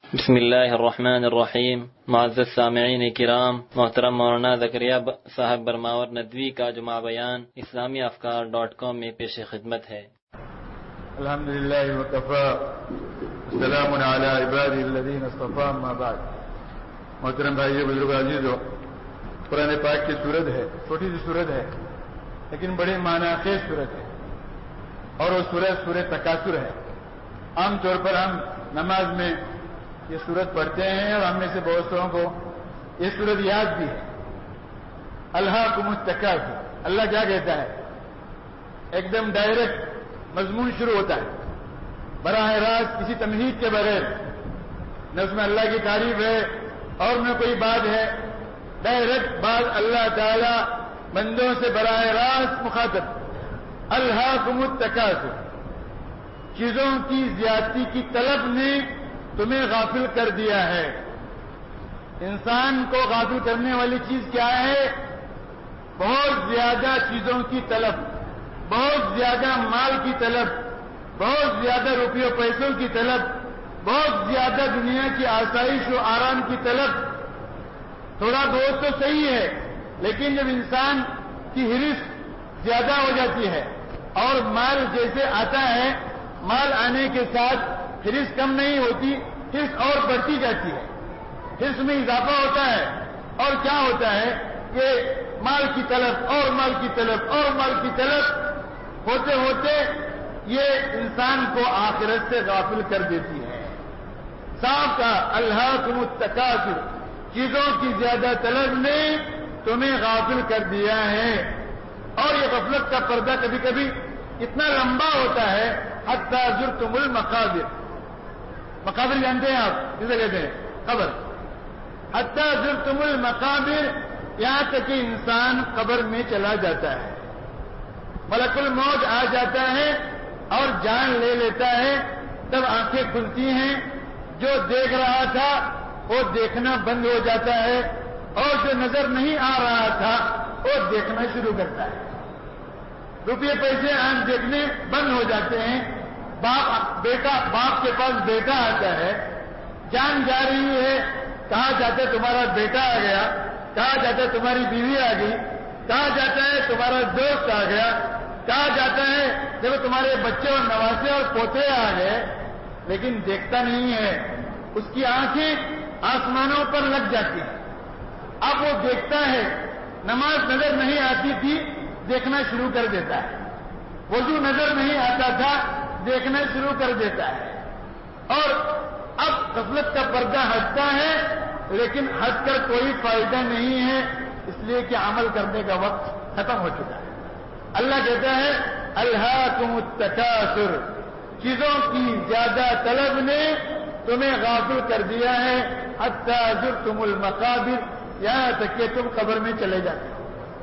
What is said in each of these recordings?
بسم اللہ الرحمن الرحیم. معزز سامعین کرام، محترم مولانا زکریا صاحب برماور ندوی کا جمعہ بیان اسلامیافکار.com میں پیش خدمت ہے. الحمدللہ وکفی سلام علی عبادہ الذین اصطفی اما بعد. محترم بھائیو، بزرگ عزیزو، قرآن پاک کی سورت ہے، چھوٹی سی سورت ہے لیکن بڑی معنی خیز سورت ہے، اور وہ سورت تکاثر ہے. عام طور پر ہم نماز میں یہ سورت پڑھتے ہیں اور ہم میں سے بہت سو کو یہ سورت یاد بھی ہے. الہاکم التکاثر، اللہ کیا کہتا ہے؟ ایک دم ڈائریکٹ مضمون شروع ہوتا ہے، براہ راست کسی تمہید کے بغیر، نہ اس میں اللہ کی تعریف ہے اور نہ کوئی بات ہے. ڈائریکٹ بات اللہ تعالی بندوں سے براہ راست مخاطب. الہاکم التکاثر، چیزوں کی زیادتی کی طلب نے تمہیں غافل کر دیا ہے. انسان کو غافل کرنے والی چیز کیا ہے؟ بہت زیادہ چیزوں کی طلب، بہت زیادہ مال کی طلب، بہت زیادہ روپیوں پیسوں کی طلب، بہت زیادہ دنیا کی آسائش و آرام کی طلب. تھوڑا بہت تو صحیح ہے، لیکن جب انسان کی ہرس زیادہ ہو جاتی ہے اور مال جیسے آتا ہے، مال آنے کے ساتھ ہرس کم نہیں ہوتی، ہرس اور بڑھتی جاتی ہے، ہرس میں اضافہ ہوتا ہے. اور کیا ہوتا ہے کہ مال کی طلب اور مال کی طلب اور مال کی طلب ہوتے ہوتے یہ انسان کو آخرت سے غافل کر دیتی ہے. صاف کا الہاکم التکاثر، چیزوں کی زیادہ طلب نے تمہیں غافل کر دیا ہے. اور یہ غفلت کا پردہ کبھی کبھی اتنا لمبا ہوتا ہے حتی زرتم المقابر. مقابر جانتے ہیں آپ کسے کہتے ہیں؟ قبر. حتی زرتم المقابر، یہاں تک کہ انسان قبر میں چلا جاتا ہے، ملک الموت آ جاتا ہے اور جان لے لیتا ہے. تب آنکھیں کھلتی ہیں، جو دیکھ رہا تھا وہ دیکھنا بند ہو جاتا ہے، اور جو نظر نہیں آ رہا تھا وہ دیکھنا شروع کرتا ہے. روپیے پیسے آنکھ دیکھنے بند ہو جاتے ہیں. باپ کے پاس بیٹا آتا ہے، جان جا رہی ہے، کہا جاتا ہے تمہارا بیٹا آ گیا، کہا جاتا ہے تمہاری بیوی آ گئی، کہا جاتا ہے تمہارا دوست آ گیا، کہا جاتا ہے جب تمہارے بچے اور نواسے اور پوتے آ گئے، لیکن دیکھتا نہیں ہے. اس کی آنکھیں آسمانوں پر لگ جاتی ہیں. اب وہ دیکھتا ہے، نماز نظر نہیں آتی تھی، دیکھنا شروع کر دیتا ہے. وضو نظر نہیں آتا تھا، دیکھنا شروع کر دیتا ہے. اور اب غفلت کا پردہ ہٹتا ہے، لیکن ہٹ کر کوئی فائدہ نہیں ہے، اس لیے کہ عمل کرنے کا وقت ختم ہو چکا ہے. اللہ کہتا ہے الہاکم التکاثر، چیزوں کی زیادہ طلب نے تمہیں غافل کر دیا ہے. حتی زرتم المقابر، یہاں تک کہ تم قبر میں چلے جاتے ہو.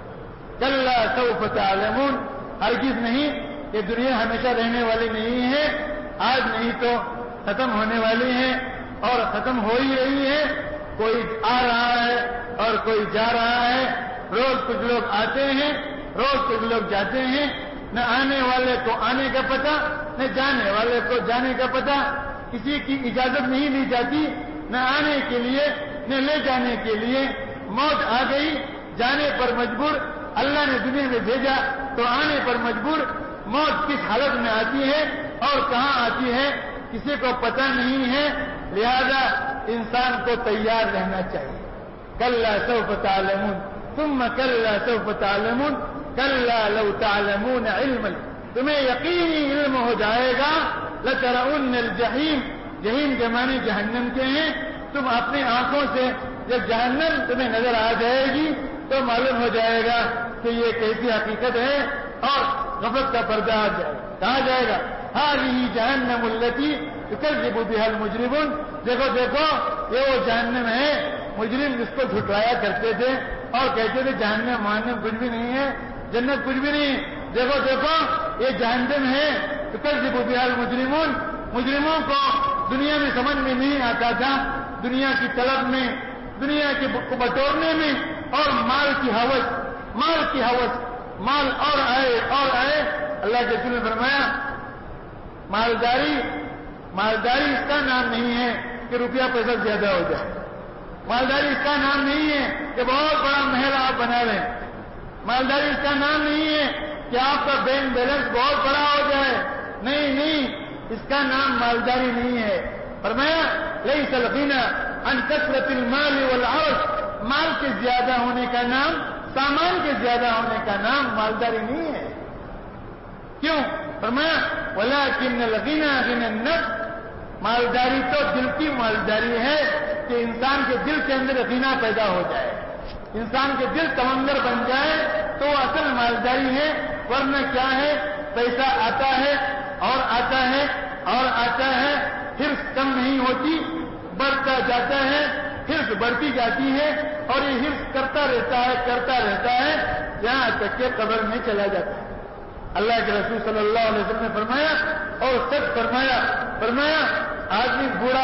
کلا سوف تعلمون، ہرگز نہیں، یہ دنیا ہمیشہ رہنے والی نہیں ہے، آج نہیں تو ختم ہونے والی ہے، اور ختم ہو ہی رہی ہے. کوئی آ رہا ہے اور کوئی جا رہا ہے. روز کچھ لوگ آتے ہیں، روز کچھ لوگ جاتے ہیں. نہ آنے والے کو آنے کا پتہ، نہ جانے والے کو جانے کا پتہ. کسی کی اجازت نہیں لی جاتی، نہ آنے کے لیے نہ لے جانے کے لیے. موت آ گئی، جانے پر مجبور. اللہ نے دنیا میں بھیجا تو آنے پر مجبور. موت کس حالت میں آتی ہے اور کہاں آتی ہے کسی کو پتہ نہیں ہے، لہذا انسان کو تیار رہنا چاہیے. کلا سوف تعلمون ثم کلا سوف تعلمون کلا لو تعلمون علما، تمہیں یقینی علم ہو جائے گا. لترون الجحیم، جحیم کے معنی جہنم کے ہیں. تم اپنی آنکھوں سے جب جہنم تمہیں نظر آ جائے گی تو معلوم ہو جائے گا کہ یہ کیسی حقیقت ہے، اور غفلت کا پردہ آ جائے گا. کہا جائے گا هذه جہنم التي يكذب بها المجرمون، دیکھو دیکھو یہ وہ جہنم ہے، مجرم جس کو جھٹلایا کرتے تھے اور کہتے تھے جہنم مہنم کچھ بھی نہیں ہے، جنت کچھ بھی نہیں. دیکھو دیکھو یہ جہنم ہے. يكذب بها المجرمون، مجرموں کو دنیا میں سمجھ میں نہیں آتا تھا، دنیا کی طلب میں، دنیا کے بٹورنے میں، اور مال کی ہوس، مال اور آئے اور آئے. اللہ کے رسول نے فرمایا مالداری اس کا نام نہیں ہے، کہ روپیہ پیسہ زیادہ ہو جائے. مالداری اس کا نام نہیں ہے کہ بہت بڑا محل آپ بنا لیں. مالداری اس کا نام نہیں ہے کہ آپ کا بینک بیلنس بہت بڑا ہو جائے. نہیں, اس کا نام مالداری نہیں ہے. فرمایا لیس الغنى عن کثرت المال والعرض. مال کے زیادہ ہونے کا نام, سامان کے زیادہ ہونے کا نام مالداری نہیں ہے. کیوں؟ فرمایا ولكن الغنى غنى النفس. مالداری تو دل کی مالداری ہے کہ انسان کے دل کے اندر غنا پیدا ہو جائے, انسان کے دل سمندر بن جائے تو اصل مالداری ہے. ورنہ کیا ہے, پیسہ آتا ہے اور آتا ہے اور آتا ہے, حرص کم نہیں ہوتی, بڑھتا جاتا ہے, حرص بڑھتی جاتی ہے اور یہ حرص کرتا رہتا ہے یہاں تک کہ قبر میں چلا جاتا ہے. اللہ کے رسول صلی اللہ علیہ وسلم نے فرمایا اور سچ فرمایا آدمی بوڑھا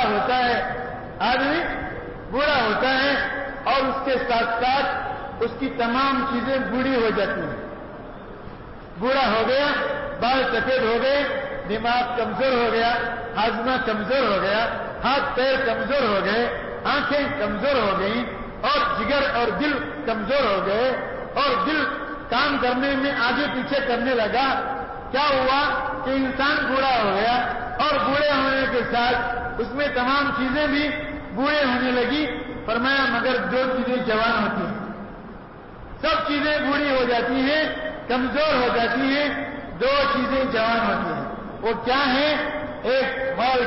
ہوتا ہے اور اس کے ساتھ ساتھ اس کی تمام چیزیں بوڑھی ہو جاتی ہیں. بوڑھا ہو گیا, بال سفید ہو گئے, دماغ کمزور ہو گیا, ہاضمہ کمزور ہو گیا, ہاتھ پیر کمزور ہو گئے, آنکھیں کمزور ہو گئی اور جگر اور دل کمزور ہو گئے اور دل کام کرنے میں آگے پیچھے کرنے لگا. کیا ہوا کہ انسان بوڑھا ہو گیا اور بوڑھے ہونے کے ساتھ اس میں تمام چیزیں بھی بوڑھے ہونے لگی. فرمایا مگر دو چیزیں جوان ہوتی ہیں. سب چیزیں بوڑھی ہو جاتی ہیں, کمزور ہو جاتی ہیں, دو چیزیں جوان ہوتی ہیں. وہ کیا ہیں؟ ایک مال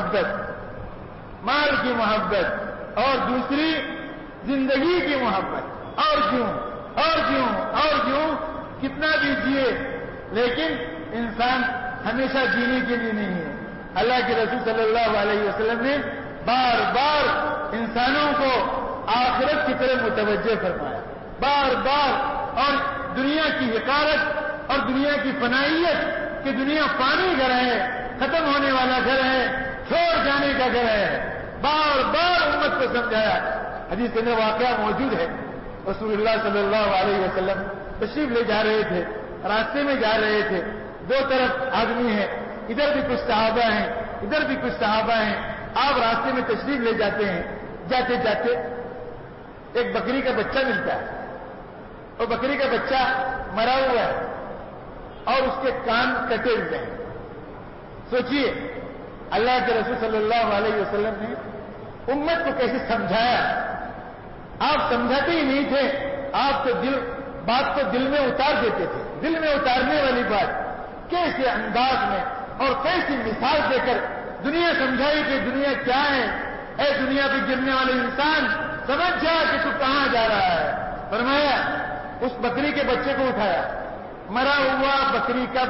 کی محبت اور دوسری زندگی کی محبت. اور کیوں کتنا بھی جیے لیکن انسان ہمیشہ جینے کے لیے نہیں ہے. اللہ کے رسول صلی اللہ علیہ وسلم نے بار بار انسانوں کو آخرت کی طرف متوجہ فرمایا, بار اور دنیا کی حقارت اور دنیا کی فنائیت کہ دنیا فانی گھر ہے, ختم ہونے والا گھر ہے, چھوڑ جانے کا گھر ہے. بار امت کو سمجھایا. حدیث کے اندر واقعہ موجود ہے. رسول اللہ صلی اللہ علیہ وسلم تشریف لے جا رہے تھے, راستے میں جا رہے تھے, دو طرف آدمی ہیں, ادھر بھی کچھ صحابہ ہیں, ادھر بھی کچھ صحابہ ہیں. آپ راستے میں تشریف لے جاتے ہیں, جاتے جاتے ایک بکری کا بچہ ملتا ہے اور بکری کا بچہ مرا ہوا ہے اور اس کے کان کٹے ہوئے ہیں. سوچئے اللہ کے رسول صلی اللہ علیہ وسلم نے امت کو کیسے سمجھایا. آپ سمجھاتے ہی نہیں تھے, آپ تو بات کو دل میں اتار دیتے تھے. دل میں اتارنے والی بات کیسے انداز میں اور کیسی مثال دے کر دنیا سمجھائی کہ دنیا کیا ہے. اے دنیا پہ گرنے والے انسان, سمجھ جا کہ تو کہاں جا رہا ہے. فرمایا اس بکری کے بچے کو اٹھایا, مرا ہوا بکری کا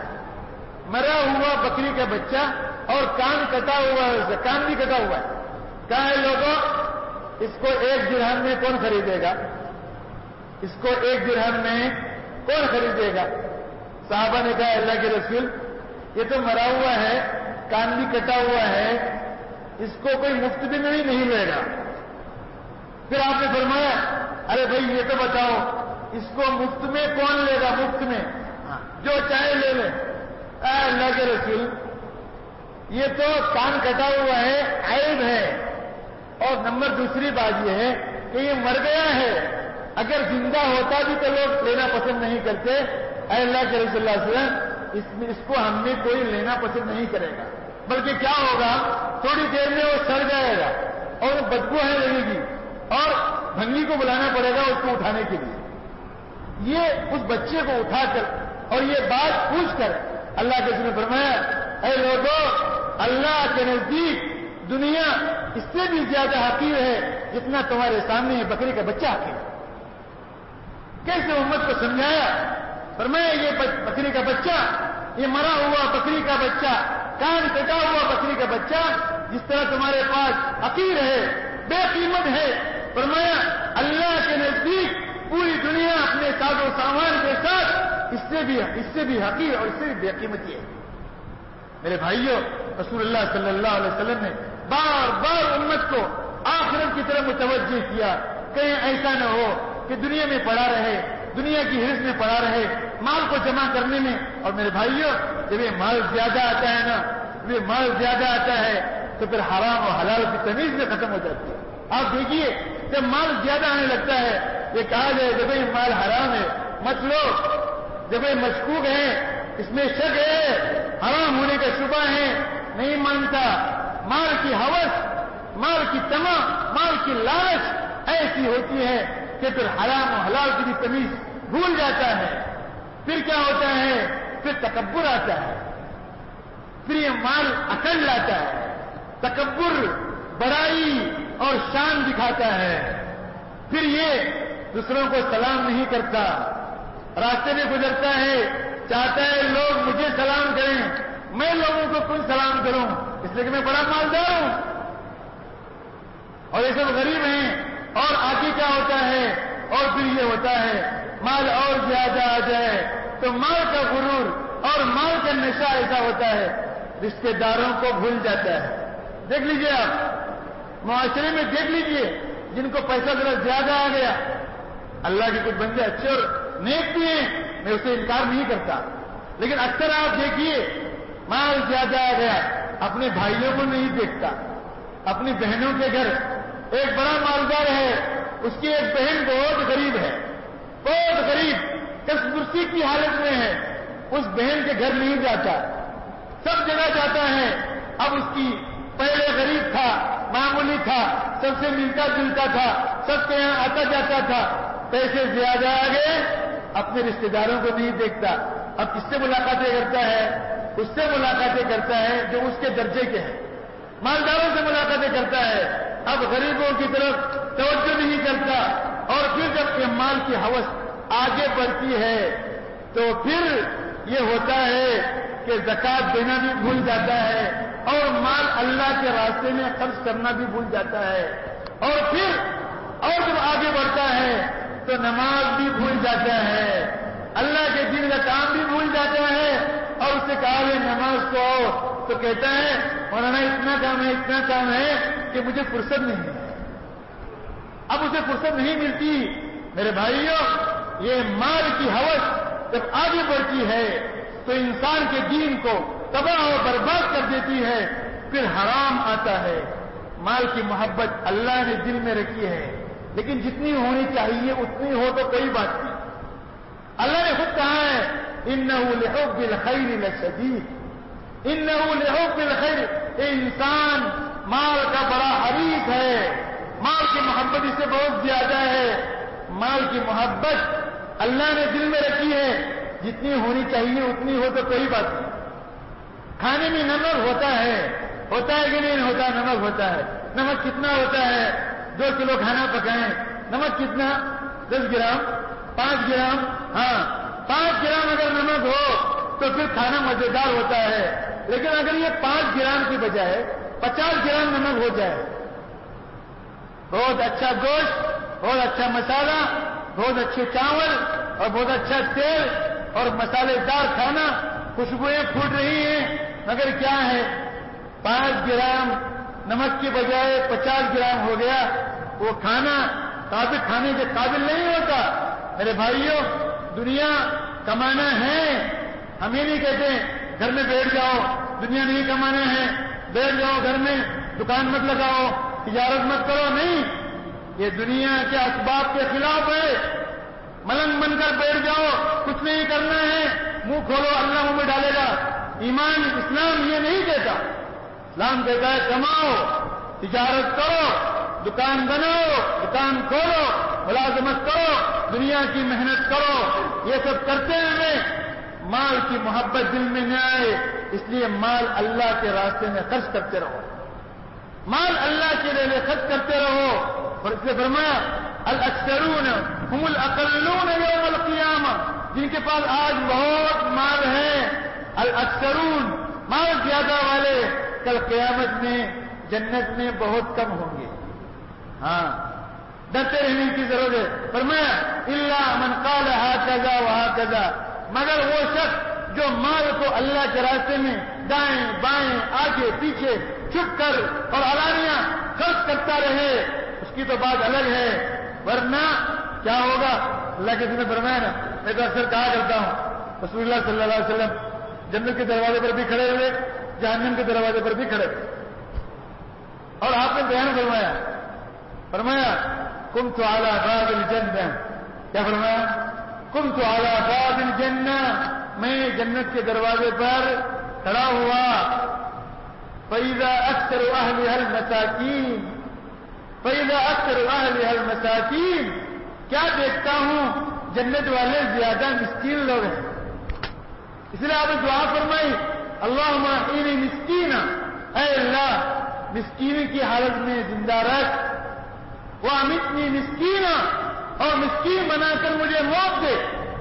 بچہ اور کان کٹا ہوا ہے, کان بھی کٹا ہوا ہے. کہا ہے لوگوں اس کو 1 درہم میں کون خریدے گا؟ اس کو 1 درہم میں کون خریدے گا؟ صحابہ نے کہا اللہ کے رسول یہ تو مرا ہوا ہے, کان بھی کٹا ہوا ہے, اس کو کوئی مفت بھی نہیں لے گا. پھر آپ نے فرمایا ارے بھائی یہ تو بتاؤ اس کو مفت میں کون لے گا؟ مفت میں جو چاہے لے لے. اللہ کے رسول یہ تو کان کٹا ہوا ہے, عیب ہے, اور نمبر دوسری بات یہ ہے کہ یہ مر گیا ہے, اگر زندہ ہوتا بھی تو لوگ لینا پسند نہیں کرتے. اے اللہ کے رسول اللہ علیہ وسلم اس کو ہم میں کوئی لینا پسند نہیں کرے گا, بلکہ کیا ہوگا تھوڑی دیر میں وہ سڑ جائے گا اور وہ بدبو آنے لگے گی اور بھنگی کو بلانا پڑے گا اس کو اٹھانے کے لیے. یہ اس بچے کو اٹھا کر اور یہ بات پوچھ کر اللہ کے رسول نے فرمایا اے لوگوں اللہ کے نزدیک دنیا اس سے بھی زیادہ حقیر ہے جتنا تمہارے سامنے ہے بکری کا بچہ حقیر ہے. کیسے امت کو سمجھایا. فرمایا یہ بکری کا بچہ, یہ مرا ہوا بکری کا بچہ, کان کٹا ہوا بکری کا بچہ جس طرح تمہارے پاس حقیر ہے, بے قیمت ہے. فرمایا اللہ کے نزدیک پوری دنیا اپنے ساز و سامان کے ساتھ اس سے بھی حقیر اور اس سے بھی بے قیمتی ہے. میرے بھائیوں رسول اللہ صلی اللہ علیہ وسلم نے بار امت کو آخرت کی طرف متوجہ کیا. کہیں ایسا نہ ہو کہ دنیا میں پڑا رہے, دنیا کی حرص میں پڑا رہے, مال کو جمع کرنے میں. اور میرے بھائیوں جب یہ مال زیادہ آتا ہے نا, یہ مال زیادہ آتا ہے تو پھر حرام اور حلال کی تمیز میں ختم ہو جاتی ہے. آپ دیکھیے جب مال زیادہ آنے لگتا ہے یہ کہا جائے کہ بھائی مال حرام ہے مت لو، جب یہ مشکوک ہے اس میں شک ہے حرام ہونے کا شبہ ہے نہیں مانتا. مال کی ہوس، مال کی تما، مال کی لالچ ایسی ہوتی ہے کہ پھر حرام و حلال کی بھی تمیز بھول جاتا ہے. پھر کیا ہوتا ہے؟ پھر تکبر آتا ہے، پھر یہ مال اکڑ لاتا ہے. تکبر بڑائی اور شان دکھاتا ہے. پھر یہ دوسروں کو سلام نہیں کرتا، راستے میں گزرتا ہے چاہتا ہے لوگ مجھے سلام کریں، میں لوگوں کو کون سلام کروں اس لیے کہ میں بڑا مالدار ہوں. اور یہ سب غریب ہیں. اور آگے کیا ہوتا ہے؟ اور پھر یہ ہوتا ہے مال اور زیادہ آ جائے تو مال کا غرور اور مال کا نشہ ایسا ہوتا ہے رشتے داروں کو بھول جاتا ہے. دیکھ لیجئے آپ معاشرے میں دیکھ لیجئے جن کو پیسہ ذرا زیادہ آ گیا، اللہ کے کچھ بندے اچھے اور نیک بھی ہیں، میں اسے انکار نہیں کرتا، لیکن اکثر آپ دیکھیے مال زیادہ آ گیا اپنے بھائیوں کو نہیں دیکھتا. اپنی بہنوں کے گھر ایک بڑا مالدار ہے، اس کی ایک بہن بہت غریب ہے، بہت غریب کسبرسی کی حالت میں ہے، اس بہن کے گھر نہیں جاتا، سب جگہ جاتا ہے. اب اس کی پہلے غریب تھا، معمولی تھا، سب سے ملتا جلتا تھا، سب کے یہاں آتا جاتا تھا، پیسے زیادہ آ گئے اپنے رشتے داروں کو نہیں دیکھتا. اب کس سے ملاقاتیں کرتا ہے؟ اس سے ملاقاتیں کرتا ہے جو اس کے درجے کے ہیں. مالداروں سے ملاقاتیں کرتا ہے، اب غریبوں کی طرف توجہ نہیں کرتا. اور پھر جب یہ مال کی ہوس آگے بڑھتی ہے تو پھر یہ ہوتا ہے کہ زکات دینا بھی بھول جاتا ہے اور مال اللہ کے راستے میں خرچ کرنا بھی بھول جاتا ہے. اور پھر اور جب آگے بڑھتا ہے تو نماز بھی بھول جاتا ہے، اللہ کے دین کا کام بھی بھول جاتا ہے. اور اس سے کہا ہے نماز کو آؤ تو کہتا ہے مولانا اتنا کام ہے کہ مجھے فرصت نہیں ہے. اب اسے فرصت نہیں ملتی. میرے بھائیوں یہ مال کی ہوس جب آگے بڑھتی ہے تو انسان کے دین کو تباہ و برباد کر دیتی ہے. پھر حرام آتا ہے. مال کی محبت اللہ نے دل میں رکھی ہے لیکن جتنی ہونی چاہیے اتنی ہو تو کوئی بات نہیں. اللہ نے خود کہا ہے انه لحب الخير لشدید، انه لحب الخير. انسان مال کا بڑا حریص ہے، مال کی محبت اس سے بہت زیادہ ہے. مال کی محبت اللہ نے دل میں رکھی ہے، جتنی ہونی چاہیے اتنی ہو تو کوئی بات نہیں. کھانے میں نمک ہوتا ہے کہ نہیں ہوتا؟ نمک ہوتا ہے. نمک کتنا ہوتا ہے؟ 2 کلو کھانا پکائیں نمک کتنا؟ 10 گرام، 5 گرام. ہاں 5 گرام اگر نمک ہو تو پھر کھانا مزیدار ہوتا ہے. لیکن اگر یہ 5 گرام کی بجائے 50 گرام نمک ہو جائے، بہت اچھا گوشت، بہت اچھا مسالہ، بہت اچھے چاول اور بہت اچھا تیل اور مسالے دار کھانا، خوشبوئیں پھوٹ رہی ہیں، مگر کیا ہے 5 گرام نمک کی بجائے 50 گرام ہو گیا. وہ کھانا کھانے کے قابل نہیں ہوتا. میرے بھائیوں دنیا کمانا ہے، ہم یہ نہیں کہتے گھر میں بیٹھ جاؤ، دنیا نہیں کمانا ہے، بیٹھ جاؤ گھر میں، دکان مت لگاؤ، تجارت مت کرو. نہیں، یہ دنیا کے اسباب کے خلاف ہے. ملنگ بن کر بیٹھ جاؤ، کچھ نہیں کرنا ہے، منہ کھولو اللہ منہ میں ڈالے گا. ایمان اسلام یہ نہیں کہتا. اسلام کہتا ہے کماؤ، تجارت کرو، دکان بناؤ، دکان کھولو، ملازمت کرو، دنیا کی محنت کرو. یہ سب کرتے ہوئے مال کی محبت دل میں نہ آئے، اس لیے مال اللہ کے راستے میں خرچ کرتے رہو، مال اللہ کے لیے خرچ کرتے رہو. اور اس نے فرمایا الاکثرون هم الاقلون یوم القیامہ، جن کے پاس آج بہت مال ہے، الاکثرون مال زیادہ والے کل قیامت میں جنت میں بہت کم ہوں گے. ہاں ڈرتے رہنے کی ضرورت ہے. فرمایا الا من قال هكذا وهكذا، مگر وہ شخص جو مال کو اللہ کے راستے میں دائیں بائیں آگے پیچھے چھپ کر اور علانیہ خرچ کرتا رہے، اس کی تو بات الگ ہے. ورنہ کیا ہوگا؟ اللہ کے نے فرمایا نا، میں تو اکثر کہا کرتا ہوں رسول اللہ صلی اللہ علیہ وسلم جنت کے دروازے پر بھی کھڑے ہوئے، جہنم کے دروازے پر بھی کھڑے ہوئے. اور آپ نے بیان فرمایا کنت علی باب الجنہ. کیا فرمایا؟ کنت علی باب الجنہ، میں جنت کے دروازے پر کھڑا ہوا. فَإِذَا أَكْثَرُ أَهْلِهَا الْمَسَاكِينَ فَإِذَا أَكْثَرُ أَهْلِهَا الْمَسَاكِينَ، کیا دیکھتا ہوں جنت والے زیادہ مسکین لوگ ہیں. اس لیے آپ نے دعا فرمائی اللہم احیینی مسکینا، اے اللہ مسکین کی حالت میں زندہ رکھ. وامیتنی مسکینا، اور مسکین بنا کر مجھے موت دے.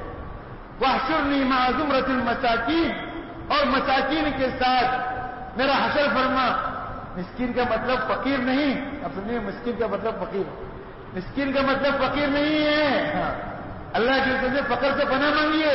واحشرنی مع زمرۃ المساکین، اور مساکین کے ساتھ میرا حشر فرما. مسکین کا مطلب فقیر نہیں. اب سنیے، مسکین کا مطلب فقیر، مسکین کا مطلب فقیر نہیں ہے. اللہ کے رسول سے فقر سے پناہ مانگیے.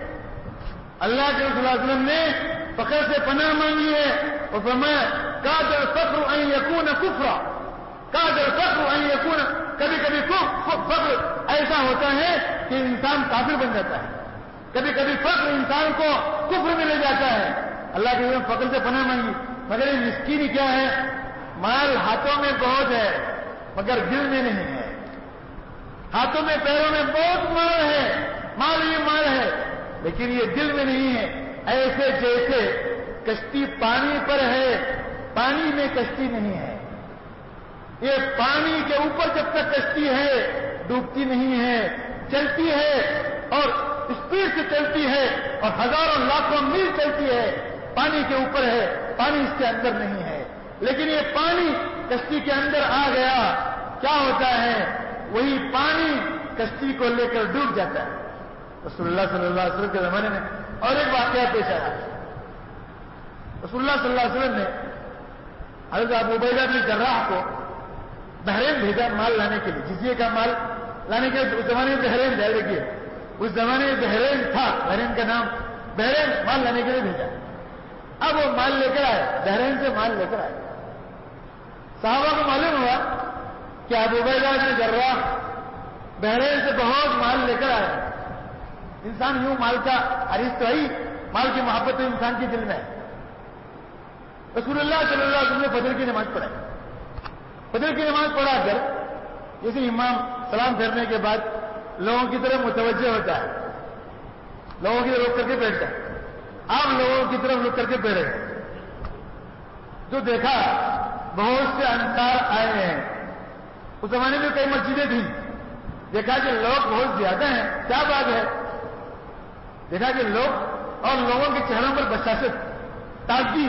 اللہ کے رسول صلی اللہ علیہ وسلم نے فقر سے پناہ مانگی ہے اور فرمایا کاد الفقر ان یکون کفرا، کاد الفقر ان یکون. کبھی کبھی فقر ایسا ہوتا ہے کہ انسان کافر بن جاتا ہے، کبھی کبھی فقر انسان کو کفر میں لے جاتا ہے. اللہ کے رسول فقر سے پناہ مانگی. مگر یہ مسکینی کیا ہے؟ مال ہاتھوں میں بہت ہے مگر دل میں نہیں ہے. ہاتھوں میں پیروں میں بہت مال ہے، مال ہی مال ہے، لیکن یہ دل میں نہیں ہے. ایسے جیسے کشتی پانی پر ہے، پانی میں کشتی نہیں ہے. یہ پانی کے اوپر جب تک کشتی ہے ڈوبتی نہیں ہے، چلتی ہے اور اسپیڈ سے چلتی ہے اور ہزاروں لاکھوں میل چلتی ہے. پانی کے اوپر ہے، پانی اس کے اندر نہیں ہے. لیکن یہ پانی کشتی کے اندر آ گیا، کیا ہوتا ہے؟ وہی پانی کشتی کو لے کر ڈوب جاتا ہے. رسول اللہ صلی اللہ علیہ وسلم کے زمانے میں اور ایک واقعہ پیش آیا. رسول اللہ صلی اللہ علیہ وسلم نے حضرت ابو عبیدہ بن جراح کو بحرین بھیجا مال لانے کے لیے، جزیے کا مال لانے کے لیے. اس زمانے میں بحرین ہے، دیکھیے اس زمانے میں بحرین تھا، بحرین کا نام، بحرین مال لانے کے لیے بھیجا. اب وہ مال لے کر آئے، بحرین سے مال لے کر آئے. صحابہ کو معلوم ہوا کہ ابو عبیدہ بن جراح بحرین سے بہت مال لے کر آئے. انسان یوں مال کا حریص تو ہی، مال کی محبت تو انسان کے دل میں ہے. رسول اللہ صلی اللہ علیہ وسلم نے فجر کی نماز پڑھائی. فجر کی نماز پڑھا کر جیسے امام سلام پھیرنے کے بعد لوگوں کی طرف متوجہ ہوتا ہے، لوگوں کی طرف رک کر کے بیٹھتا ہے. آپ لوگوں کی طرف رک کر کے بیٹھے جو دیکھا بہت سے انصار آئے ہیں. اس زمانے میں کئی مسجدیں تھیں. دیکھا کہ لوگ بہت زیادہ ہیں، کیا بات ہے؟ دیکھا کہ لوگ اور لوگوں کے چہروں پر بشاشت، تازگی.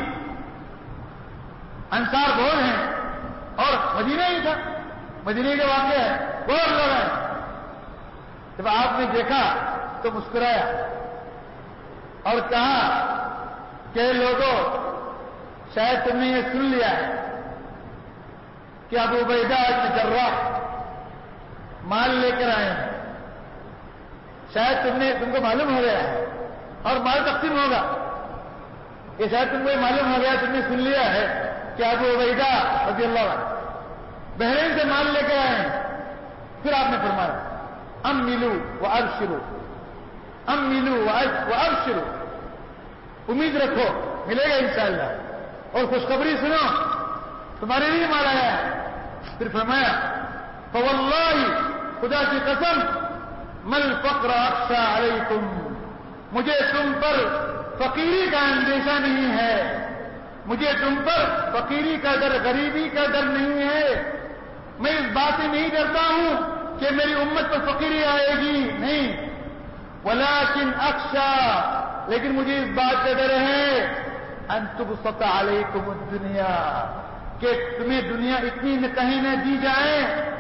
انصار بہت ہیں اور مدینہ ہی تھا، مدینہ کے واقعہ ہے، بہت لوگ ہیں. جب آپ نے دیکھا تو مسکرایا اور کہا کہ لوگوں شاید تم نے یہ سن لیا ہے کہ ابو عبیدہ بن جراح مال لے کر آئے ہیں. شاید تم کو معلوم ہو گیا ہے اور مال تقسیم ہوگا. یہ شاید تم کو یہ معلوم ہو گیا، تم نے سن لیا ہے کہ ابو عبیدہ رضی اللہ عنہ بحرین سے مال لے کر آئے ہیں. پھر آپ نے فرمایا املوا وابشروا، املوا وابشروا، امید رکھو ملے گا انشاءاللہ، اور خوشخبری سنو تمہارے لیے مال آیا ہے. پھر فرمایا فواللہ، خدا کی قسم، مل فقر اخشى علیکم، مجھے تم پر فقیری کا اندیشہ نہیں ہے، مجھے تم پر فقیری کا ڈر، غریبی کا ڈر نہیں ہے. میں اس بات سے نہیں ڈرتا ہوں کہ میری امت پر فقیری آئے گی، نہیں. ولكن اخشى، لیکن مجھے اس بات کا ڈر ہے ان تبسط علیکم الدنیا، کہ تمہیں دنیا اتنی کہیں نہ دی جائے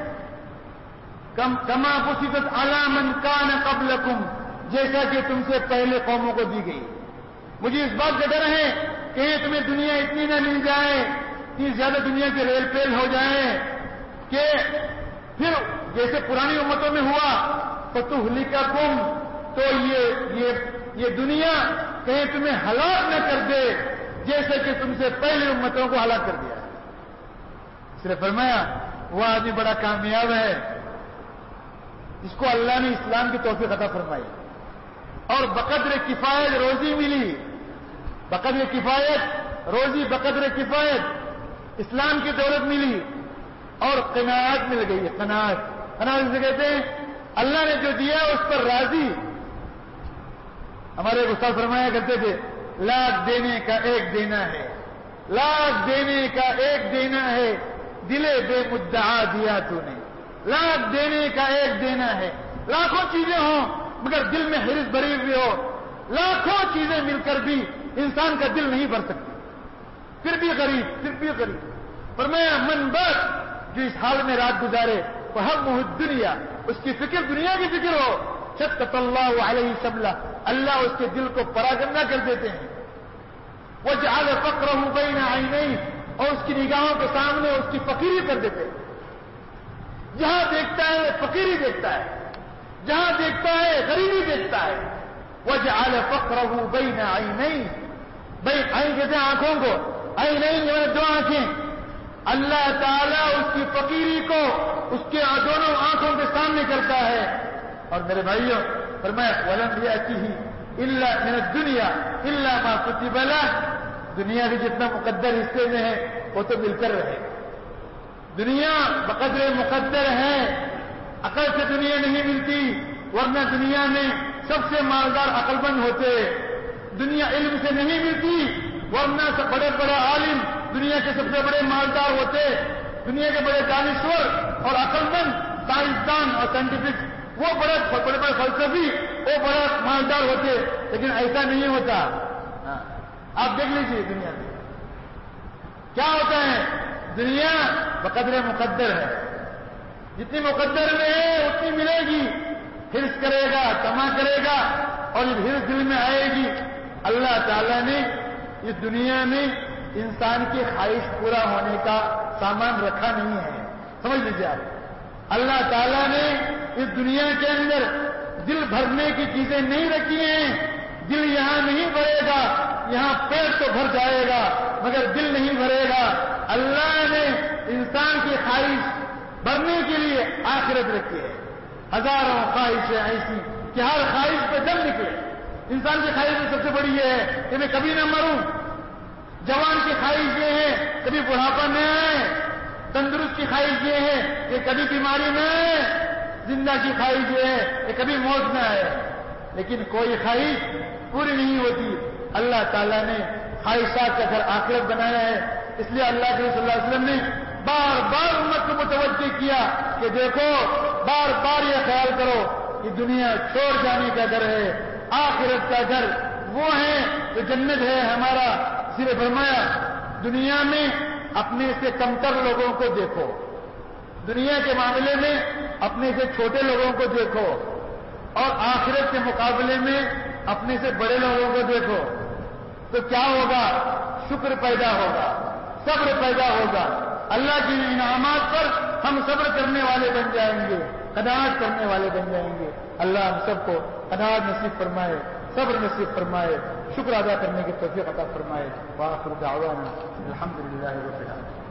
کما بسطت علی من کان قبلکم، جیسا کہ تم سے پہلے قوموں کو دی گئی. مجھے اس بات کا ڈر ہے کہ تمہیں دنیا اتنی نہ مل جائے، اتنی زیادہ دنیا کے ریل پیل ہو جائیں کہ پھر جیسے پرانی امتوں میں ہوا فتہلککم، تو یہ دنیا کہیں تمہیں ہلاک نہ کر دے جیسے کہ تم سے پہلے امتوں کو ہلاک کر دیا. اس نے فرمایا وہ آدمی بڑا کامیاب ہے جس کو اللہ نے اسلام کی توفیق عطا فرمائی اور بقدر کفایت روزی ملی. بقدر کفایت روزی، بقدر کفایت. اسلام کی دولت ملی اور قناعت مل گئی ہے. قناعت سے کہتے ہیں اللہ نے جو دیا اس پر راضی. ہمارے استاد فرمایا کرتے تھے لاکھ دینے کا ایک دینا ہے, لاکھ دینے کا ایک دینا ہے, دلے بے مدعا دیا تو نے. لاکھ دینے کا ایک دینا ہے, لاکھوں چیزیں ہوں مگر دل میں حرص بھری ہوئی ہو. لاکھوں چیزیں مل کر بھی انسان کا دل نہیں بھر سکتی, پھر بھی غریب. فرمایا من بس جو اس حال میں رات گزارے وہ ہم دنیا, اس کی فکر دنیا کی فکر ہو. شتت اللہ علیہ شملہ, اللہ اس کے دل کو پراگندہ کر دیتے ہیں. وجعل فقرہ بین عینیہ, اور اس کی نگاہوں کے سامنے اس کی فقیری کر دیتے ہیں. جہاں دیکھتا ہے فقیری دیکھتا ہے, جہاں دیکھتا ہے غریبی دیکھتا ہے. وجعل فقرہ بین عینیہ, بین عین کہتے ہیں آنکھوں کو, عینیہ دو آنکھیں. اللہ تعالیٰ اس کی فقیری کو اس کے دونوں آنکھوں کے سامنے کرتا ہے. اور میرے بھائیوں فرمایا ولم یأتہ الا من الدنیا الا ما کتب لہ, دنیا کے جتنا مقدر حصے میں ہے وہ تو مل کر رہے. دنیا بقدر مقدر ہے, عقل سے دنیا نہیں ملتی, ورنہ دنیا میں سب سے مالدار عقل مند ہوتے. دنیا علم سے نہیں ملتی, ورنہ سب بڑے بڑے عالم دنیا کے سب سے بڑے مالدار ہوتے. دنیا کے بڑے دانشور اور عقل مند سائنسدان اور سائنٹیفک وہ بڑے بڑے فلسفی وہ بڑے مالدار ہوتے, لیکن ایسا نہیں ہوتا. آپ دیکھ لیجیے دنیا میں کیا ہوتا ہے. دنیا بقدر مقدر ہے, جتنی مقدر میں ہے اتنی ملے گی. حرص کرے گا, تما کرے گا, اور یہ حرص دل میں آئے گی. اللہ تعالیٰ نے اس دنیا میں انسان کی خواہش پورا ہونے کا سامان رکھا نہیں ہے. سمجھ لیجیے آپ, اللہ تعالیٰ نے اس دنیا کے اندر دل بھرنے کی چیزیں نہیں رکھی ہیں. دل یہاں نہیں بھرے گا, یہاں پیٹ تو بھر جائے گا مگر دل نہیں بھرے گا. اللہ نے انسان کی خواہش بھرنے کے لیے آخرت رکھی ہے. ہزاروں خواہشیں ایسی کہ ہر خواہش پہ دم نکلے. انسان کی خواہش میں سب سے بڑی یہ ہے کہ میں کبھی نہ مروں. جوان کی خواہش یہ ہے کبھی بڑھاپا نہ آئے. تندرست کی خواہش یہ ہے کہ کبھی بیماری نہ آئے. زندہ کی خواہش یہ ہے کہ کبھی موت نہ آئے. لیکن کوئی خواہش پوری نہیں ہوتی. اللہ تعالیٰ نے خواہشات کا گھر آخرت بنایا ہے. اس لیے اللہ کے صلی اللہ علیہ وسلم نے بار بار امت کو متوجہ کیا کہ دیکھو, بار بار یہ خیال کرو کہ دنیا چھوڑ جانے کا گھر ہے, آخرت کا گھر وہ ہے جو جنت ہے ہمارا. اس نے فرمایا دنیا میں اپنے سے کمتر لوگوں کو دیکھو, دنیا کے معاملے میں اپنے سے چھوٹے لوگوں کو دیکھو, اور آخرت کے مقابلے میں اپنے سے بڑے لوگوں کو دیکھو. تو کیا ہوگا؟ شکر پیدا ہوگا, صبر پیدا ہوگا. اللہ کی انعامات پر ہم صبر کرنے والے بن جائیں گے, قناعت کرنے والے بن جائیں گے. اللہ ہم سب کو قناعت نصیب فرمائے, صبر نصیب فرمائے, شکر ادا کرنے کی توفیق عطا فرمائے. وآخر دعوانا الحمدللہ رب العالمین.